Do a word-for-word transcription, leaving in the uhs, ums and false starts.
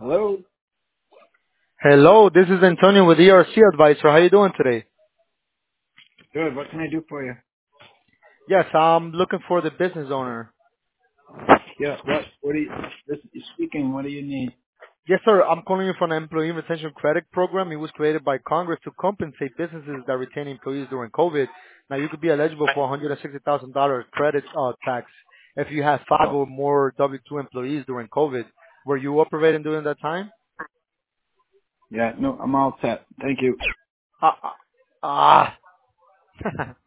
Hello. Hello, this is Antonio with E R C Advisor. How you doing today? Good. What can I do for you? Yes, I'm looking for the business owner. Yeah. What? What do you? This is speaking. What do you need? Yes, sir. I'm calling you from an employee retention credit program. It was created by Congress to compensate businesses that retain employees during COVID. Now, you could be eligible for one hundred sixty thousand dollars credit uh, tax if you have five Oh, or more W two employees during COVID. Were you operating during that time? yeah. No, I'm all set. Thank you. Ah, ah. ah.